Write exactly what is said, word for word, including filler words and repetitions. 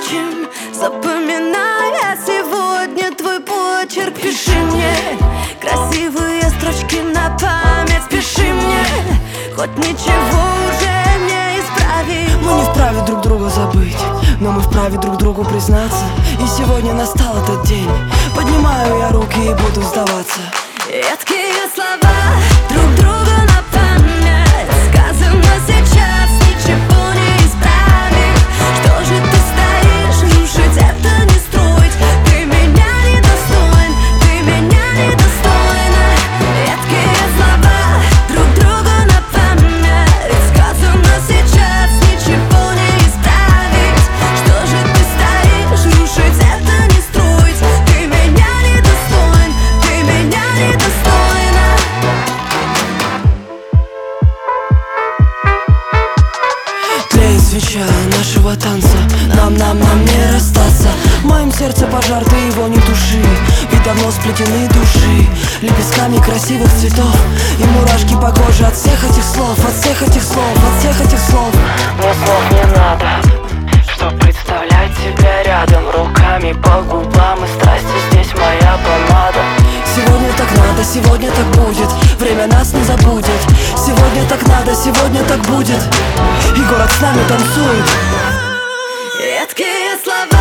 скотчем. Запоминай, а сегодня твой почерк. Пиши мне красивые строчки на память. Спеши мне, хоть ничего уже не исправить. Мы не вправе друг друга забыть, но мы вправе друг другу признаться. И сегодня настал этот день. Поднимаю я руки и буду сдаваться. Едкие слова друг другу на память. Сказано сейчас, ничего не исправить. Что же ты стоишь, рушить это не строить. Ты меня недостоин, ты меня недостойна. Едкие слова друг другу на память. Сказано сейчас, ничего не исправить. Что же ты стоишь, рушить это не строить. Ты меня недостоин, ты меня недостойна. Тлеет свеча нашего танца, нам, нам, нам не расстаться. В моем сердце пожар, ты его не туши, ведь давно сплетены души лепестками красивых цветов. И мурашки по коже от всех этих слов, от всех этих слов, от всех этих слов. Мне слов не надо, чтоб представлять тебя рядом. Руками по губам и страсти, здесь моя помада. Сегодня так надо, сегодня так будет, время нас не забудет. Сегодня так надо, сегодня так будет, и город с нами танцует. Едкие слова